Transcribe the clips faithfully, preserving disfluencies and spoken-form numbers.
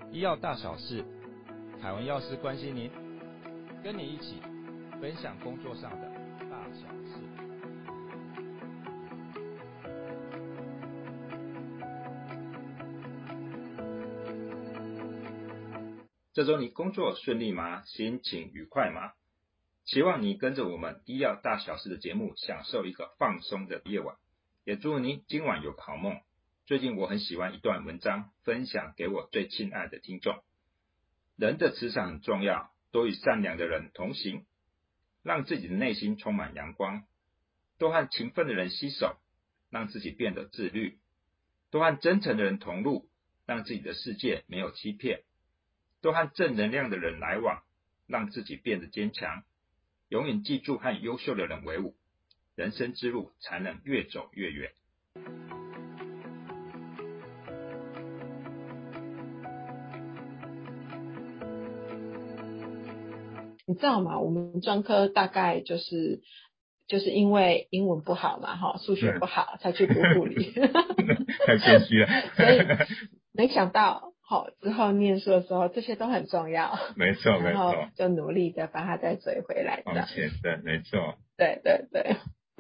医药大小事，凯文药师关心您，跟你一起分享工作上的大小事。 这周你工作顺利吗？心情愉快吗？希望你跟着我们医药大小事的节目，享受一个放松的夜晚，也祝您今晚有个好梦。最近我很喜欢一段文章，分享给我最亲爱的听众。人的磁场很重要，多与善良的人同行，让自己的内心充满阳光；多和勤奋的人携手，让自己变得自律；多和真诚的人同路，让自己的世界没有欺骗；多和正能量的人来往，让自己变得坚强。永远记住和优秀的人为伍，人生之路才能越走越远。 你知道吗？我们专科大概就是就是因为英文不好嘛，哈，数学不好，才去读护理。 太谦虚了。 所以没想到，好之后念书的时候，这些都很重要。 没错，没然后错， 就努力的把它再追回来。 往前的，没错。 对对对。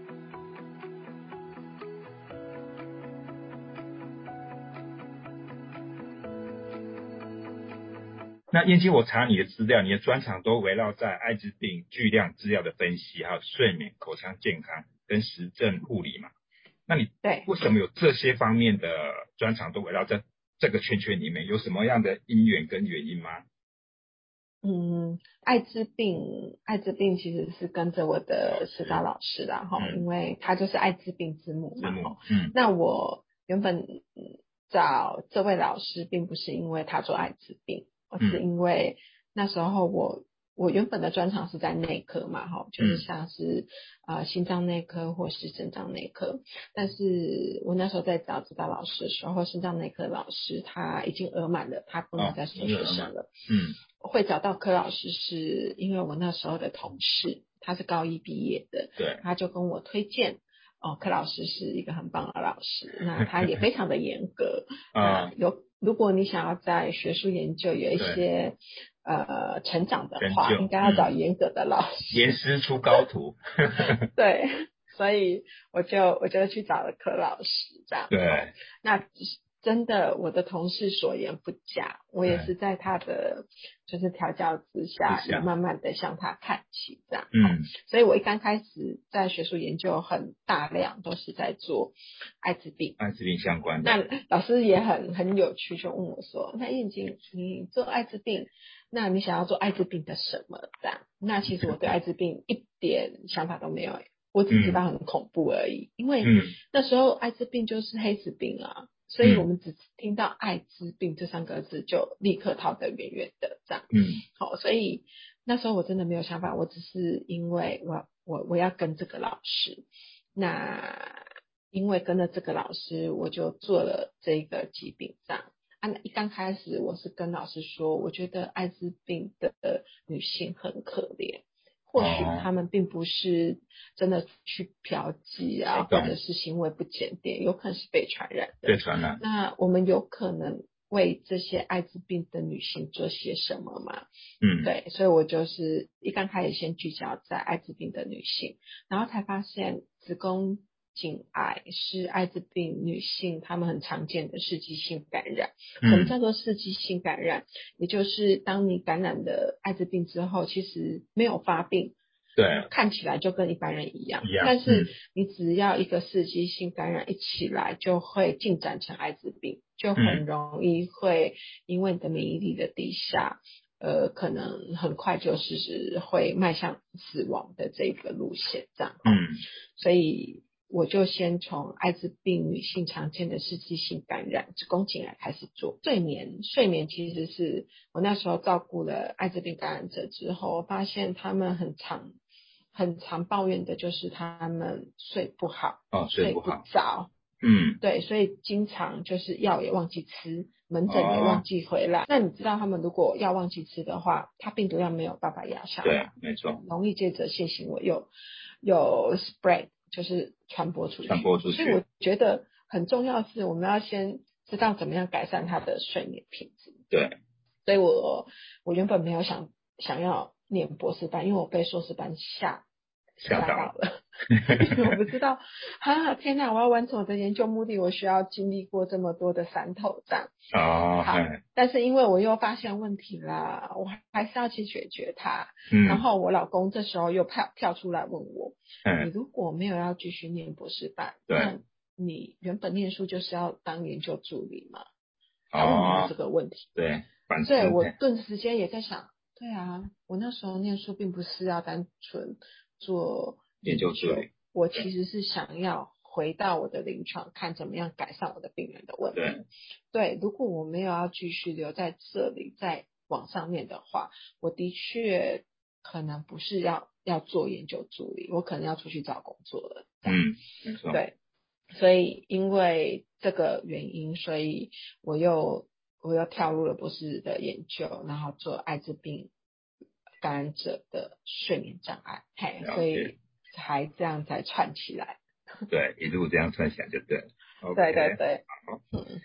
那燕姬，我查你的资料，你的专长都围绕在艾滋病巨量资料的分析，还有睡眠、口腔健康跟实证护理嘛？那你对为什么有这些方面的专长都围绕在这个圈圈里面？有什么样的因缘跟原因吗？ 嗯，艾滋病，艾滋病其实是跟着我的指导老师啦，哈、嗯，因为他就是艾滋病之母嘛，哈。嗯，那我原本找这位老师，并不是因为他做艾滋病，而是因为那时候我我原本的专长是在内科嘛，哈，就是像是、嗯、呃心脏内科或是肾脏内科，但是我那时候在找指导老师的时候，肾脏内科老师他已经额满了，他不能再收学生了，嗯。会找到柯老师是因为我那时候的同事，他是高一毕业的， 对， 他就跟我推荐，哦，柯老师是一个很棒的老师，那他也非常的严格，啊，有如果你想要在学术研究有一些呃成长的话，应该要找严格的老师， 严师出高徒， 对，所以我就我就去找了柯老师这样， 对， 那真的，我的同事所言不假，我也是在他的就是调教之下，也慢慢的向他看齐，这样。嗯，所以我一刚开始在学术研究很大量都是在做艾滋病， 艾滋病相关的。 那老师也很很有趣，就问我说：“那燕京，你做艾滋病，那你想要做艾滋病的什么？”这样。那其实我对艾滋病一点想法都没有，我只知道很恐怖而已，因为那时候艾滋病就是黑死病啊。所以我们只听到艾滋病这三个字就立刻逃得远远的这样，嗯，好，所以那时候我真的没有想法，我只是因为我我我要跟这个老师，那因为跟了这个老师，我就做了这个疾病这样。啊，一刚开始我是跟老师说，我觉得艾滋病的女性很可怜。或许他们并不是真的去嫖妓啊，或者是行为不检点，有可能是被传染的。 被传染。 那我们有可能为这些艾滋病的女性做些什么吗？嗯，对，所以我就是一刚开始先聚焦在艾滋病的女性，然后才发现子宫颈癌是艾滋病女性她们很常见的刺激性感染。什么叫做刺激性感染？也就是当你感染了艾滋病之后，其实没有发病， 对， 看起来就跟一般人一样， 一样， 但是你只要一个刺激性感染一起来，就会进展成艾滋病，就很容易会因为你的免疫力的低下，呃，可能很快就是会迈向死亡的这个路线，这样。嗯，所以我就先从艾滋病女性常见的刺激性感染子宫颈癌开始做。睡眠，睡眠其实是我那时候照顾了艾滋病感染者之后，我发现他们很常很常抱怨的就是他们睡不好， 哦，睡不好， 睡不着。嗯，对，所以经常就是药也忘记吃，门诊也忘记回来。哦、那你知道他们如果药忘记吃的话，他病毒量没有办法压下来， 对，没错， 容易借着性行为有有 spread， 就是传播出去。 传播出去。 所以我觉得很重要的是，我们要先知道怎么样改善他的睡眠品质。 对， 所以我我原本没有想想要念博士班，因为我被硕士班吓吓到了，因为我不知道啊，天哪！我要完成我的研究目的，我需要经历过这么多的山头这样。 哦， 好， 嗯但是因为我又发现问题啦，我还是要去解决它。 嗯， 然后我老公这时候又跳跳出来问我，你嗯， 如果没有要继续念博士班， 对那你原本念书就是要当研究助理嘛？他问我这哦， 个问题， 对，反思， 对我顿时间也在想，对啊，我那时候念书并不是要单纯做研究助理， 我其实是想要回到我的临床，看怎么样改善我的病人的问题。 对， 对，如果我没有要继续留在这里，再往上面的话，我的确可能不是要要做研究助理，我可能要出去找工作了。 嗯，没错， 对，所以因为这个原因，所以我又我又跳入了博士的研究，然后做艾滋病感染者的睡眠障碍，嘿，所以才这样才串起来。 对，一路这样串起来就对了。 对对 OK， 对， 好， 嗯。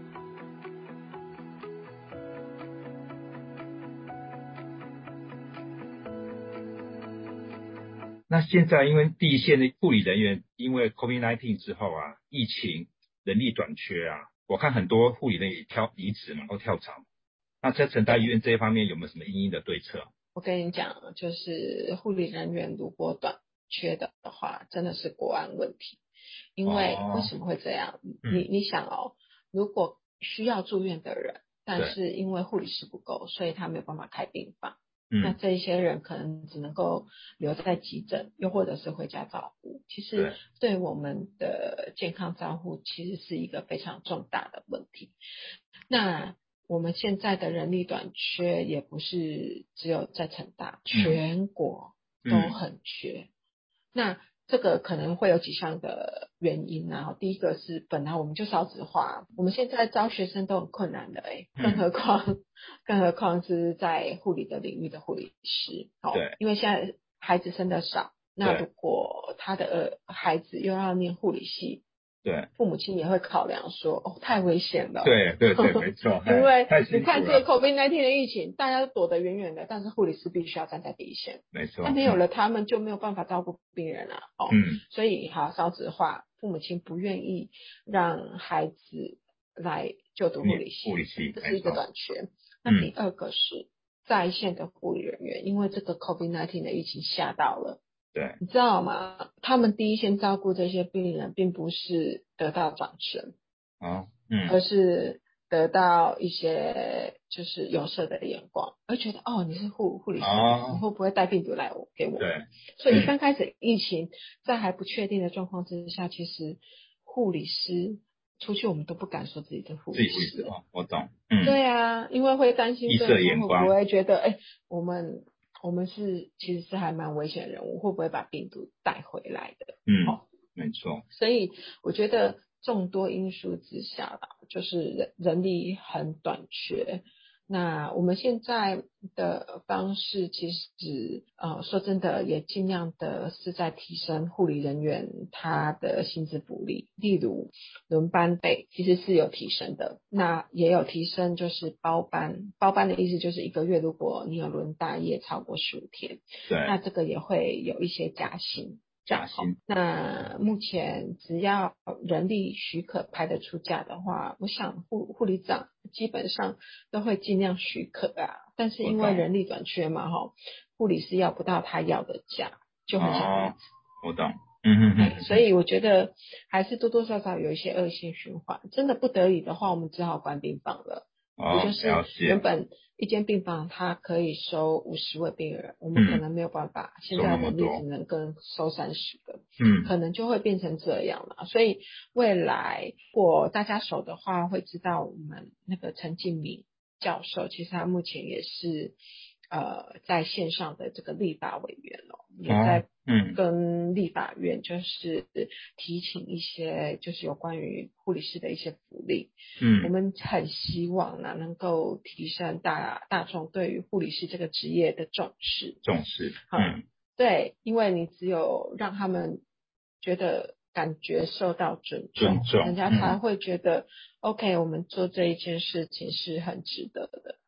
那现在因为第一线的护理人员因为 COVID 十九 之后啊，疫情人力短缺啊，我看很多护理人也跳离职嘛，或跳槽。那在成大医院这一方面有没有什么因应的对策？ 我跟你讲，就是护理人员如果短缺的话，真的是国安问题。因为哦为什么会这样？ 嗯你你想哦，如果需要住院的人，但对是因为护理师不够，所以他没有办法开病房，那嗯， 这一些人可能只能够留在急诊，又或者是回家照顾。其实对对我们的健康照护，其实是一个非常重大的问题。那我们现在的人力短缺也不是只有在成大，全国都很缺。那这个可能会有几项的原因啊。第一个是本来我们就少子化，我们现在招学生都很困难的哎、欸，更何况、更何况是在护理的领域的护理师，哦， 对， 因为现在孩子生的少，那如果他的孩子又要念护理系。 对， 父母亲也会考量说，哦，太危险了。 对对对，没错。 因为太辛苦你看这个了， COVID 十九 的疫情，大家都躲得远远的，但是护理师必须要站在第一线。 没错。 那没有了他们就没有办法照顾病人啊。哦， 嗯， 所以好少子化，父母亲不愿意让孩子来就读护理系， 护理系这是一个短缺。那第二个是在线的护理人员，因为这个 COVID 十九 的疫情吓到了。 对， 你知道吗？他们第一线照顾这些病人，并不是得到掌声， 哦，嗯， 而是得到一些就是有色的眼光，而觉得哦，你是护护理师， 哦， 你会不会带病毒来我给我？ 对， 所以刚开始疫情在还不确定的状况之下，其实护理师出去我们都不敢说自己是护理师哦，我懂，嗯， 对啊，因为会担心对方会不会觉得，哎，我们。我们是其实是还蛮危险的人物，会不会把病毒带回来的？ 嗯，哦，没错。 所以我觉得众多因素之下啦，就是人人力很短缺。那我们现在的方式，其实呃说真的，也尽量的是在提升护理人员他的薪资福利，例如轮班费其实是有提升的，那也有提升就是包班，包班的意思就是一个月如果你有轮大夜超过十五天， 对， 那这个也会有一些加薪。 加薪。 那目前只要人力许可排得出假的话，我想护护理长基本上都会尽量许可啊。但是因为人力短缺嘛，哈，护理师要不到他要的假，就很想离职。 我懂，嗯嗯嗯。 所以我觉得还是多多少少有一些恶性循环。真的不得已的话，我们只好关病房了。 哦， 也就是原本一间病房它可以收五十位病人，我们可能没有办法，嗯、现在人力只能跟收三十个，嗯，可能就会变成这样了。所以未来如果大家熟的话，会知道我们那个陈敬明教授，其实他目前也是呃在线上的这个立法委员哦，也在嗯跟立法院就是提请一些就是有关于护理师的一些福利，嗯，我们很希望呢能够提升大大众对于护理师这个职业的重视， 重视， 嗯，对，因为你只有让他们觉得感觉受到尊重， 尊重人家才会觉得、嗯、OK， 我们做这一件事情是很值得的。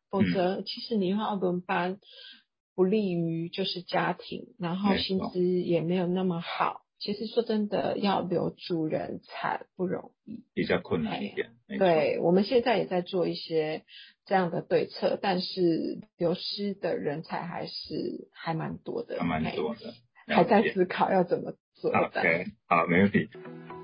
否则其实你要轮班不利于就是家庭，然后薪资也没有那么好。其实说真的，要留住人才不容易， 比较困难一点。 对，我们现在也在做一些这样的对策，但是流失的人才还是还蛮多的， 还蛮多的， 还在思考要怎么做。 OK， 好，没问题。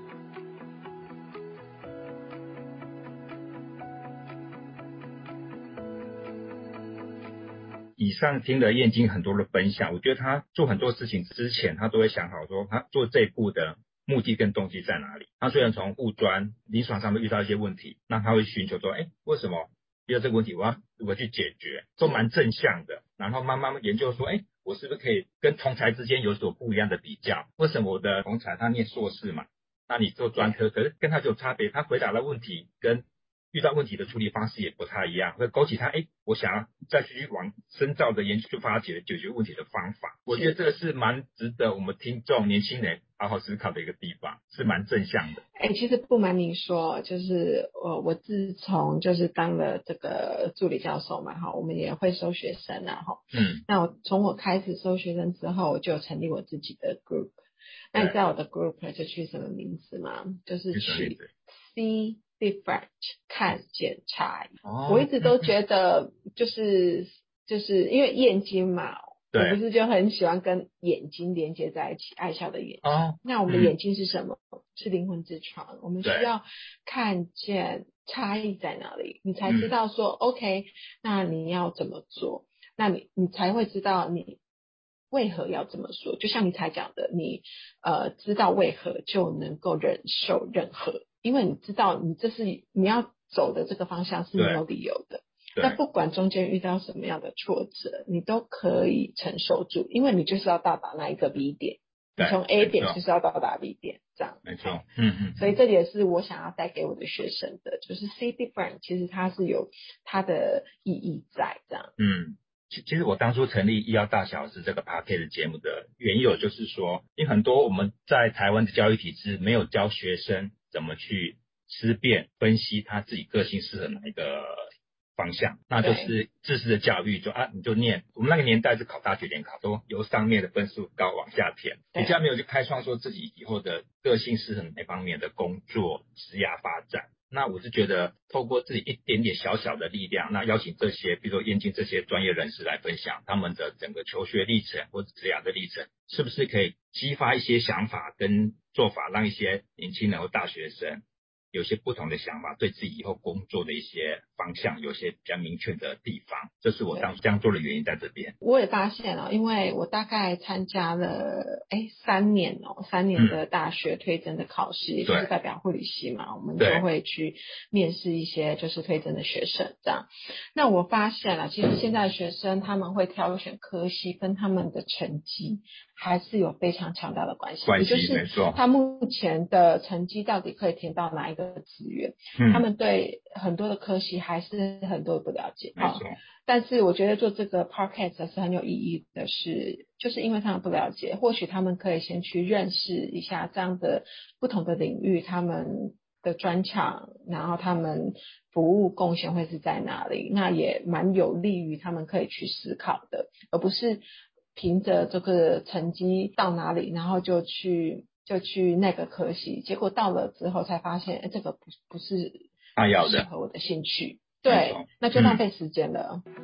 以上听了燕京很多的分享，我觉得他做很多事情之前，他都会想好说他做这一步的目的跟动机在哪里。他虽然从护专临床上面遇到一些问题，那他会寻求说，哎，为什么遇到这个问题，我要如何去解决，都蛮正向的。然后慢慢研究说，哎，我是不是可以跟同才之间有所不一样的比较？为什么我的同才他念硕士嘛，那你做专科，可是跟他就有差别，他回答的问题跟遇到问题的处理方式也不太一样，会勾起他，哎，我想要再去往深造的研究发掘解决问题的方法。我觉得这个是蛮值得我们听众年轻人好好思考的一个地方，是蛮正向的。 哎，其实不瞒您说，就是我我自从就是当了这个助理教授嘛，哈，我们也会收学生啊，哈， 嗯， 那我从我开始收学生之后，我就成立我自己的 group。那你知道我的 group 就取什么名字吗？就是取 See Different 看见差异。 哦， 我一直都觉得就是就是因为燕京嘛。我不是就很喜欢跟眼睛连接在一起，爱笑的眼睛。 哦， 那我们的眼睛是什么？嗯、是灵魂之窗。我们需要看见差异在哪里，你才知道说、嗯、OK， 那你要怎么做？那你你才会知道你为何要这么说。就像你才讲的，你呃知道为何就能够忍受任何，因为你知道你这是你要走的这个方向是没有理由的。那不管中间遇到什么样的挫折，你都可以承受住，因为你就是要到达那一个 B 点，你从 A 点就是要到达 B 点，这样。 没错，嗯嗯。 所以这也是我想要带给我的学生的，就是 See Different， 其实它是有它的意义在这样。 嗯，其其实我当初成立医药大小事这个 podcast 节目的缘由，就是说，因为很多我们在台湾的教育体制没有教学生怎么去思辨分析他自己个性适合哪一个方向，那就是知识的教育，就啊你就念，我们那个年代是考大学联考，都由上面的分数高往下填，比较没有去开创说自己以后的个性适合哪方面的工作职业发展。那我是觉得透过自己一点点小小的力量，那邀请这些比如说燕京这些专业人士来分享他们的整个求学历程或者职业的历程，是不是可以激发一些想法跟做法，让一些年轻人或大学生有些不同的想法，对自己以后工作的一些方向有些比较明确的地方，这是我当初这样做的原因在这边。 我也发现了，因为我大概参加了哎三年哦，三年的大学推甄的考试，嗯、也就是代表护理系嘛，我们就会去面试一些就是推甄的学生这样。那我发现了，其实现在的学生他们会挑选科系跟他们的成绩还是有非常强大的关系， 关系也就是他目前的成绩到底可以填到哪一个资源，嗯、他们对很多的科系还是很多的不了解。 没错。 但是我觉得做这个 podcast 是很有意义的是，就是因为他们不了解，或许他们可以先去认识一下这样的不同的领域，他们的专长，然后他们服务贡献会是在哪里，那也蛮有利于他们可以去思考的，而不是凭着这个成绩到哪里，然后就去就去那个科系，结果到了之后才发现，哎，这个不不是他要的适合我的兴趣。对，那就浪费时间了。嗯、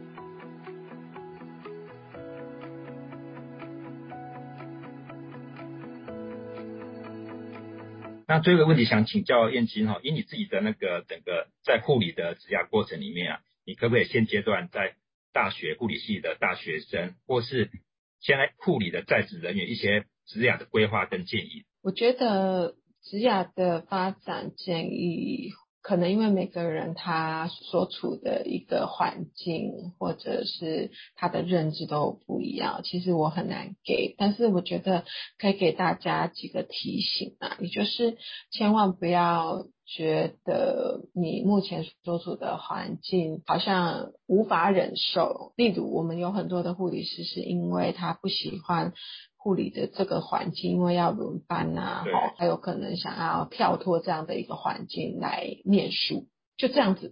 那最后一个问题想请教燕京哈，以你自己的那个整个在护理的职涯过程里面啊，你可不可以现阶段在大学护理系的大学生，或是现在护理的在职人员一些职涯的规划跟建议？ 我觉得职涯的发展建议。可能因为每个人他所处的一个环境或者是他的认知都不一样，其实我很难给，但是我觉得可以给大家几个提醒啊，也就是千万不要觉得你目前所处的环境好像无法忍受，例如我们有很多的护理师是因为他不喜欢护理的这个环境，因为要轮班啊，还有可能想要跳脱这样的一个环境来念书，就这样子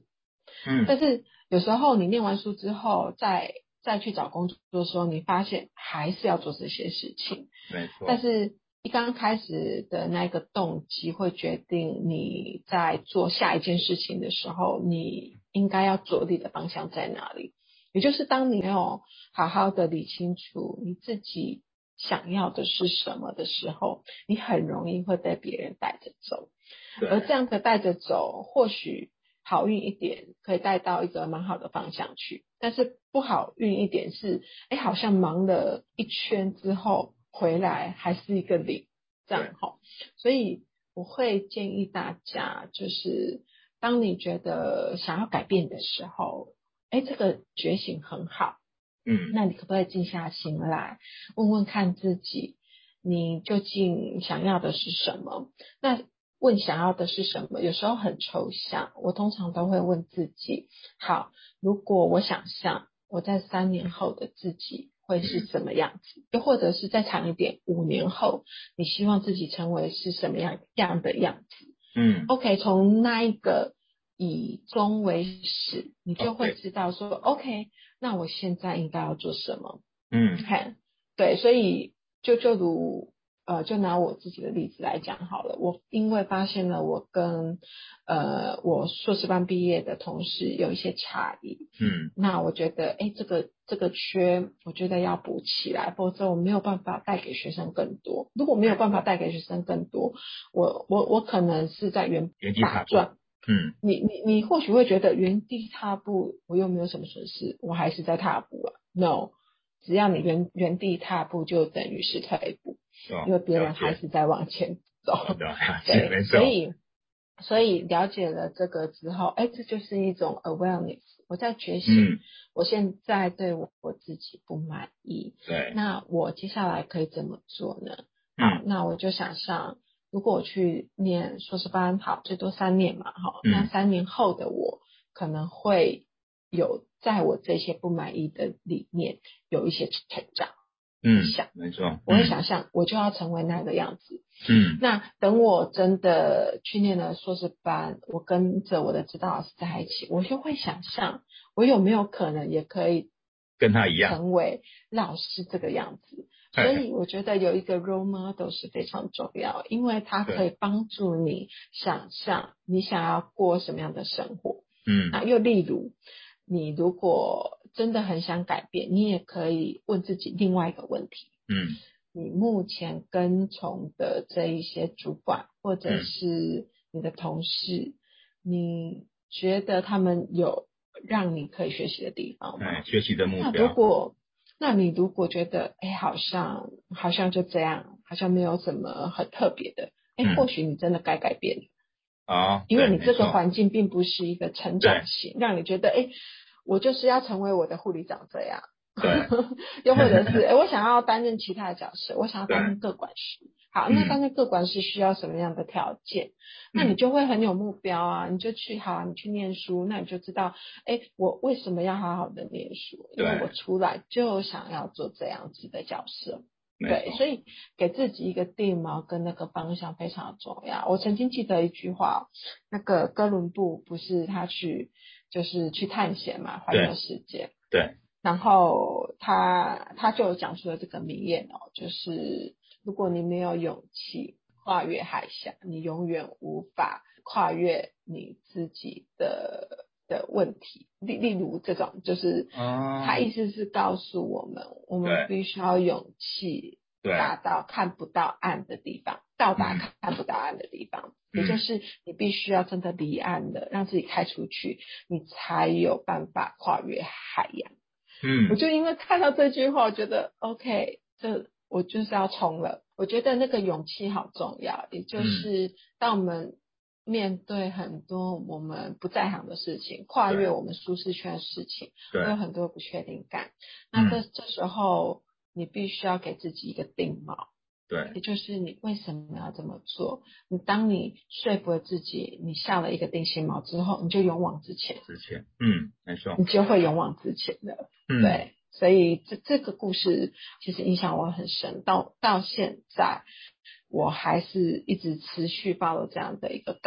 嗯， 但是有时候你念完书之后，再再去找工作的时候，你发现还是要做这些事情。 没错。 但是一刚开始的那个动机会决定你在做下一件事情的时候，你应该要着力的方向在哪里。也就是当你没有好好的理清楚你自己想要的是什么的时候，你很容易会被别人带着走。而这样的带着走，或许好运一点可以带到一个蛮好的方向去，但是不好运一点是，哎，好像忙了一圈之后回来还是一个零，这样齁。所以我会建议大家，就是当你觉得想要改变的时候，哎，这个觉醒很好， 嗯， 那你可不可以静下心来，问问看自己，你究竟想要的是什么？那问想要的是什么，有时候很抽象，我通常都会问自己，好，如果我想象我在三年后的自己会是什么样子，又或者是再长一点，五年后，你希望自己成为是什么样样的样子？ 嗯 OK， 从那一个以终为始，你就会 OK 知道说 OK， 那我现在应该要做什么。 嗯看，对，所以就就如呃，就拿我自己的例子来讲好了。我因为发现了我跟呃我硕士班毕业的同事有一些差异， 嗯， 那我觉得哎，这个这个缺，我觉得要补起来，否则我没有办法带给学生更多。如果没有办法带给学生更多，我我我可能是在原原地踏步。 打转。 嗯， 你你你或许会觉得原地踏步，我又没有什么损失，我还是在踏步啊。No，只要你原原地踏步，就等于是退步， 哦， 因为别人了解还是在往前走。 好的，了解， 对， 没错。 所以所以了解了这个之后，哎，这就是一种 awareness。我在觉醒， 嗯， 我现在对我我自己不满意， 对， 那我接下来可以怎么做呢？好， 嗯那我就想象，如果我去念硕士班，好，最多三年嘛，哈， 嗯那三年后的我可能会有在我这些不满意的里面有一些成长。 嗯， 想， 没错。 我会想象我就要成为那个样子。 嗯， 那等我真的去念了硕士班，我跟着我的指导老师在一起，我就会想象我有没有可能也可以跟他一样成为老师这个样子。所以我觉得有一个 role model 是非常重要，因为它可以帮助你想象你想要过什么样的生活。 嗯， 那又例如，你如果真的很想改变，你也可以问自己另外一个问题。 嗯， 你目前跟从的这一些主管或者是你的同事，你觉得他们有让你可以学习的地方吗？ 哎，学习的目那标。 如果那你如果觉得哎，好像好像就这样，好像没有什么很特别的，哎， 嗯或许你真的该改变了。 哦， 因为你这个对没错环境并不是一个成长型，让你觉得，哎，我就是要成为我的护理长这样。 对， 又或者是，哎，我想要担任其他的角色，我想要担任各管师。好，那嗯担任各管师需要什么样的条件？那你就会很有目标啊，你就去好，你去念书，那你就知道，哎，我为什么要好好的念书？因为对我出来就想要做这样子的角色。对， 没错。 所以给自己一个定锚跟那个方向非常重要。我曾经记得一句话，那个哥伦布不是他去就是去探险嘛，环游世界。 对， 然后他他就讲出了这个名言哦，就是如果你没有勇气跨越海峡，你永远无法跨越你自己的的问题。例例如这种，就是哦他意思是告诉我们，我们必须要勇气对达到看不到岸的地方，到达嗯看不到岸的地方， 嗯也就是你必须要真的离岸了，让自己开出去，你才有办法跨越海洋。 嗯， 我就因为看到这句话，我觉得 OK， 这我就是要冲了。我觉得那个勇气好重要，也就是当我们面对很多我们不在行的事情，跨越我们舒适圈的事情，会有很多不确定感。那这这时候你必须要给自己一个定锚。 对， 也就是你为什么要这么做？你当你说服了自己，你下了一个定心锚之后，你就勇往直前。 之前，嗯，没错， 你就会勇往直前的。 嗯， 对，所以这这个故事其实影响我很深，到到现在我还是一直持续 follow 这样的一个 guide，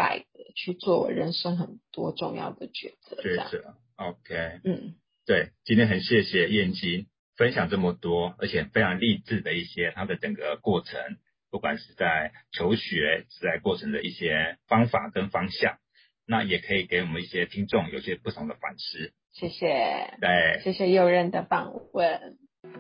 去做我人生很多重要的抉择。 抉择 ，OK， 嗯， 对，今天很谢谢燕京分享这么多，而且非常励志的一些他的整个过程，不管是在求学是在过程的一些方法跟方向，那也可以给我们一些听众有些不同的反思。 谢谢， 对， 谢谢佑任的访问。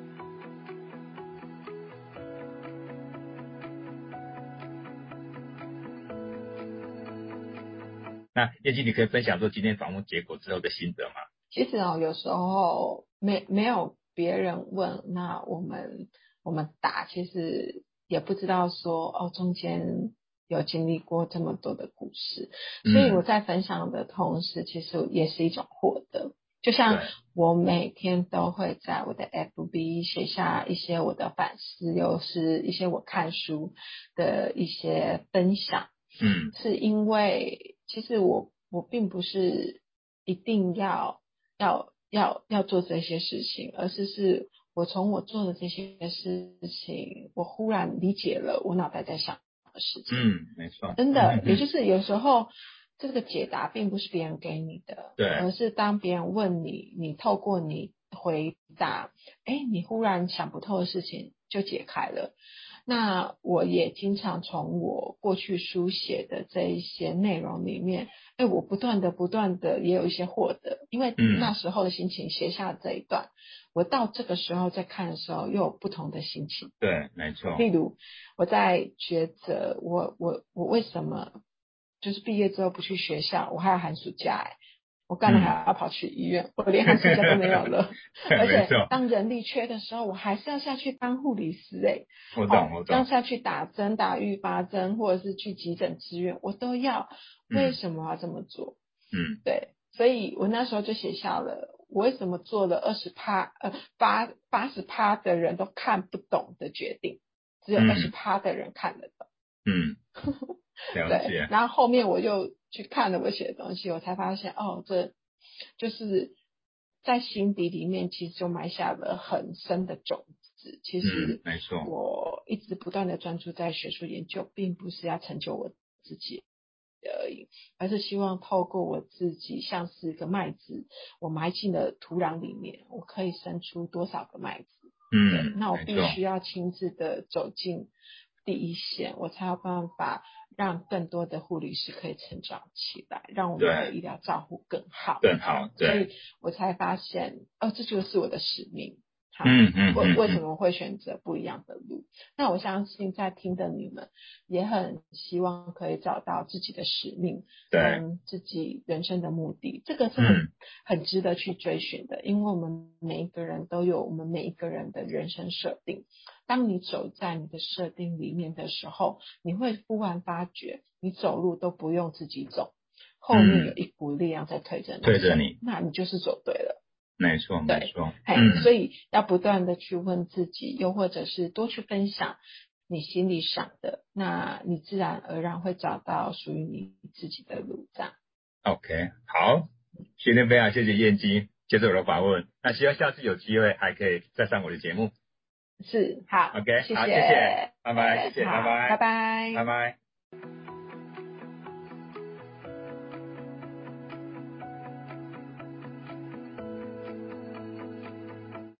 那燕京，你可以分享说今天访问结果之后的心得吗？ 其实哦，有时候没没有别人问，那我们我们答，其实也不知道说哦，中间有经历过这么多的故事，所以我在分享的同时，其实也是一种获得。就像我每天都会在我的 F B 写下一些我的反思，又是一些我看书的一些分享。 嗯， 是因为其实我我并不是一定要要要要做这些事情，而是是我从我做的这些事情，我忽然理解了我脑袋在想的事情。 嗯，没错， 真的， 嗯嗯嗯也就是有时候这个解答并不是别人给你的， 对， 而是当别人问你，你透过你回答，哎，你忽然想不透的事情就解开了。那我也经常从我过去书写的这一些内容里面，哎，我不断的不断的也有一些获得，因为那时候的心情写下这一段，我到这个时候再看的时候又有不同的心情。 对，没错。 例如我在抉择我我我为什么就是毕业之后不去学校，我还有寒暑假哎、欸。我干嘛还要跑去医院？嗯、我连寒暑假都没有了，而且当人力缺的时候，我还是要下去当护理师哎、欸。 我懂，我懂。 要下去打针、打预防针，或者是去急诊支援，我都要。为什么要这么做？ 嗯， 对，所以我那时候就写下了我为什么做了二十趴呃八八十趴的人都看不懂的决定，只有二十趴的人看得懂。 嗯，了解。 对，然后后面我又去看了我写的东西，我才发现哦，这就是在心底里面其实就埋下了很深的种子。其实， 嗯，没错， 我一直不断的专注在学术研究，并不是要成就我自己而已，而是希望透过我自己像是一个麦子，我埋进了土壤里面，我可以生出多少个麦子。 嗯， 那我必须要亲自的走进第一线，我才有办法让更多的护理师可以成长起来，让我们的医疗照护更好， 更好。对， 所以我才发现，哦，这就是我的使命。好， 嗯嗯， 我为什么会选择不一样的路？那我相信在听的你们也很希望可以找到自己的使命，跟自己人生的目的，这个是很、嗯、很值得去追寻的，因为我们每一个人都有我们每一个人的人生设定。当你走在你的设定里面的时候，你会忽然发觉，你走路都不用自己走，后面有一股力量在推着你， 推着你， 那你就是走对了。 没错，没错。 嗯，所以要不断的去问自己，又或者是多去分享你心里想的，那你自然而然会找到属于你自己的路。这样。 OK， 好，今天非常谢谢燕姬接受我的访问，那希望下次有机会还可以再上我的节目。 是，好 ，OK， 谢谢， 好，谢谢，拜拜，谢谢，拜拜， 拜拜， 拜拜。